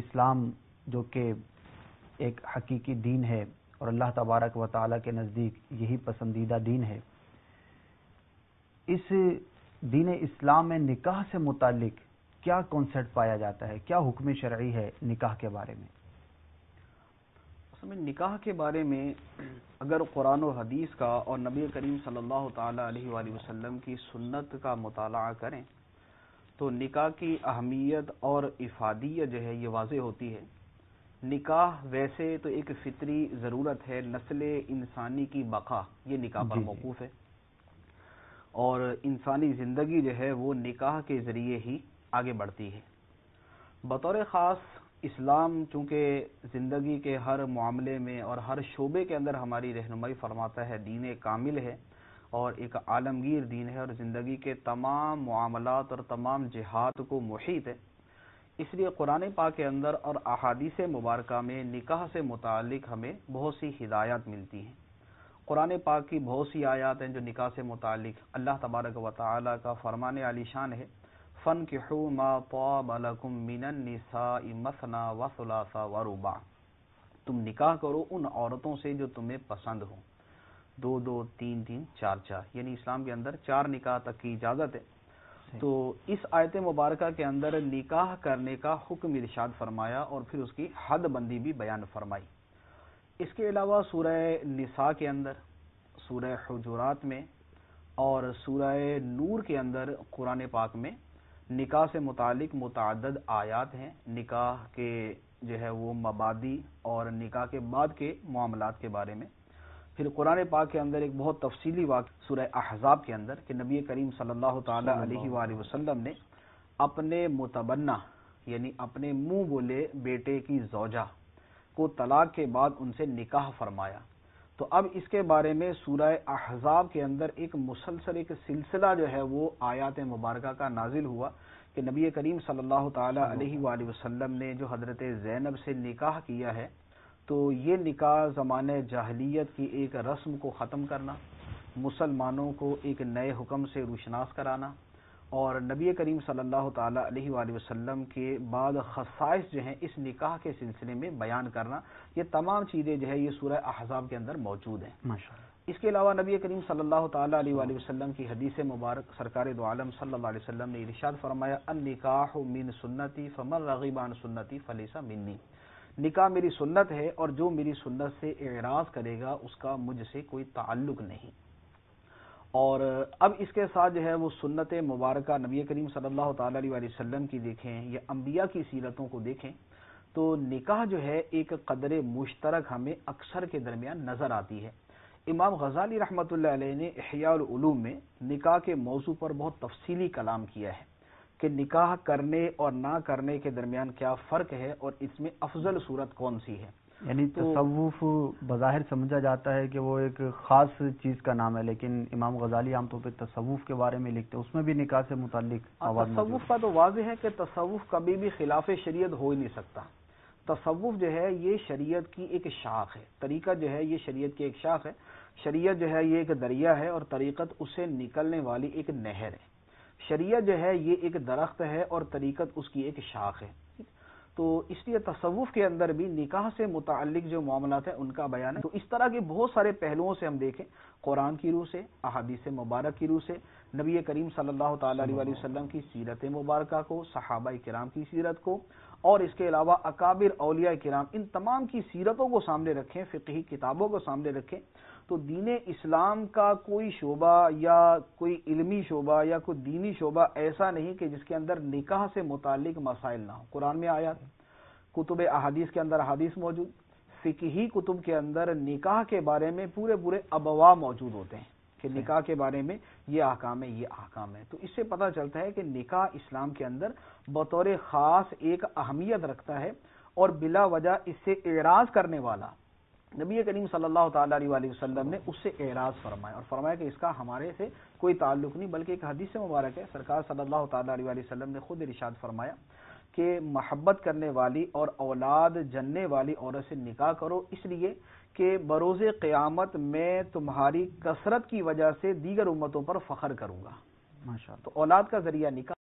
اسلام جو کہ ایک حقیقی دین ہے اور اللہ تبارک و تعالیٰ کے نزدیک یہی پسندیدہ دین ہے، اس دین اسلام میں نکاح سے متعلق کیا کانسیپٹ پایا جاتا ہے، کیا حکم شرعی ہے نکاح کے بارے میں؟ اصل میں نکاح کے بارے میں اگر قرآن و حدیث کا اور نبی کریم صلی اللہ تعالی علیہ وآلہ وسلم کی سنت کا مطالعہ کریں تو نکاح کی اہمیت اور افادیت جو ہے یہ واضح ہوتی ہے۔ نکاح ویسے تو ایک فطری ضرورت ہے، نسل انسانی کی بقا یہ نکاح پر موقوف ہے، اور انسانی زندگی جو ہے وہ نکاح کے ذریعے ہی آگے بڑھتی ہے۔ بطور خاص اسلام چونکہ زندگی کے ہر معاملے میں اور ہر شعبے کے اندر ہماری رہنمائی فرماتا ہے، دین کامل ہے اور ایک عالمگیر دین ہے، اور زندگی کے تمام معاملات اور تمام جہات کو محیط ہے، اس لیے قرآن پاک کے اندر اور احادیث مبارکہ میں نکاح سے متعلق ہمیں بہت سی ہدایات ملتی ہیں۔ قرآن پاک کی بہت سی آیات ہیں جو نکاح سے متعلق اللہ تبارک و تعالی کا فرمان عالی شان ہے، فَانْكِحُوا مَا طَابَ لَكُم مِّنَ النِّسَاءِ مَثْنَىٰ وَثُلَاثَ وَرُبَاع، تم نکاح کرو ان عورتوں سے جو تمہیں پسند ہوں، دو دو، تین تین، چار چار، یعنی اسلام کے اندر 4 نکاح تک کی اجازت ہے۔ تو اس آیت مبارکہ کے اندر نکاح کرنے کا حکم ارشاد فرمایا اور پھر اس کی حد بندی بھی بیان فرمائی۔ اس کے علاوہ سورہ نساء کے اندر، سورہ حجرات میں اور سورہ نور کے اندر قرآن پاک میں نکاح سے متعلق متعدد آیات ہیں، نکاح کے جو ہے وہ مبادی اور نکاح کے بعد کے معاملات کے بارے میں۔ پھر قرآن پاک کے اندر ایک بہت تفصیلی واقعہ سورہ احزاب کے اندر کہ نبی کریم صلی اللہ تعالی علیہ وآلہ وسلم نے اپنے متبنہ یعنی اپنے منہ بولے بیٹے کی زوجہ کو طلاق کے بعد ان سے نکاح فرمایا۔ تو اب اس کے بارے میں سورہ احزاب کے اندر ایک مسلسل ایک سلسلہ جو ہے وہ آیات مبارکہ کا نازل ہوا کہ نبی کریم صلی اللہ تعالی علیہ وآلہ وسلم نے جو حضرت زینب سے نکاح کیا ہے، تو یہ نکاح زمانہ جاہلیت کی ایک رسم کو ختم کرنا، مسلمانوں کو ایک نئے حکم سے روشناس کرانا، اور نبی کریم صلی اللہ تعالی علیہ وآلہ وسلم کے بعد خصائص جو ہیں اس نکاح کے سلسلے میں بیان کرنا، یہ تمام چیزیں جو ہے یہ سورہ احزاب کے اندر موجود ہیں۔ اس کے علاوہ نبی کریم صلی اللہ تعالی علیہ وآلہ وسلم کی حدیث مبارک سرکار دو عالم صلی اللہ علیہ وسلم نے ارشاد فرمایا، النکاح من سنتی فمن رغب عن سنتی فلیس منی، نکاح میری سنت ہے اور جو میری سنت سے اعراض کرے گا اس کا مجھ سے کوئی تعلق نہیں۔ اور اب اس کے ساتھ جو ہے وہ سنت مبارکہ نبی کریم صلی اللہ تعالی علیہ وآلہ وسلم کی دیکھیں یا انبیاء کی سیرتوں کو دیکھیں تو نکاح جو ہے ایک قدر مشترک ہمیں اکثر کے درمیان نظر آتی ہے۔ امام غزالی رحمۃ اللہ علیہ نے احیاء العلوم میں نکاح کے موضوع پر بہت تفصیلی کلام کیا ہے کہ نکاح کرنے اور نہ کرنے کے درمیان کیا فرق ہے اور اس میں افضل صورت کون سی ہے۔ یعنی تصوف بظاہر سمجھا جاتا ہے کہ وہ ایک خاص چیز کا نام ہے، لیکن امام غزالی عام طور پہ تصوف کے بارے میں لکھتے ہیں، اس میں بھی نکاح سے متعلق تصوف کا تو واضح ہے کہ تصوف کبھی بھی خلاف شریعت ہو ہی نہیں سکتا۔ تصوف جو ہے یہ شریعت کی ایک شاخ ہے، طریقت جو ہے یہ شریعت کی ایک شاخ ہے، شریعت جو ہے یہ ایک دریا ہے اور طریقت اس سے نکلنے والی ایک نہر ہے۔ شریعت جو ہے یہ ایک درخت ہے اور طریقت اس کی ایک شاخ ہے۔ تو اس لیے تصوف کے اندر بھی نکاح سے متعلق جو معاملات ہیں ان کا بیان ہے۔ تو اس طرح کے بہت سارے پہلوؤں سے ہم دیکھیں، قرآن کی روح سے، احادیث مبارک کی روح سے، نبی کریم صلی اللہ تعالی علیہ وآلہ وسلم کی سیرت مبارکہ کو، صحابہ کرام کی سیرت کو، اور اس کے علاوہ اکابر اولیاء کرام، ان تمام کی سیرتوں کو سامنے رکھیں، فقہی کتابوں کو سامنے رکھیں، تو دین اسلام کا کوئی شعبہ یا کوئی علمی شعبہ یا کوئی دینی شعبہ ایسا نہیں کہ جس کے اندر نکاح سے متعلق مسائل نہ ہوں۔ قرآن میں آیات، کتب احادیث کے اندر احادیث موجود، فقہی کتب کے اندر نکاح کے بارے میں پورے ابواب موجود ہوتے ہیں کہ نکاح کے بارے میں یہ احکام ہے، یہ احکام ہے۔ تو اس سے پتہ چلتا ہے کہ نکاح اسلام کے اندر بطور خاص ایک اہمیت رکھتا ہے، اور بلا وجہ اس سے اعراض کرنے والا نبی کریم صلی اللہ تعالی علیہ وآلہ وسلم نے اس سے اعراض فرمایا اور فرمایا کہ اس کا ہمارے سے کوئی تعلق نہیں، بلکہ ایک حدیث مبارک ہے، سرکار صلی اللہ تعالی علیہ وآلہ وسلم نے خود ارشاد فرمایا کہ محبت کرنے والی اور اولاد جننے والی عورت سے نکاح کرو، اس لیے کہ بروز قیامت میں تمہاری کثرت کی وجہ سے دیگر امتوں پر فخر کروں گا۔ ماشاءاللہ۔ تو اولاد کا ذریعہ نکاح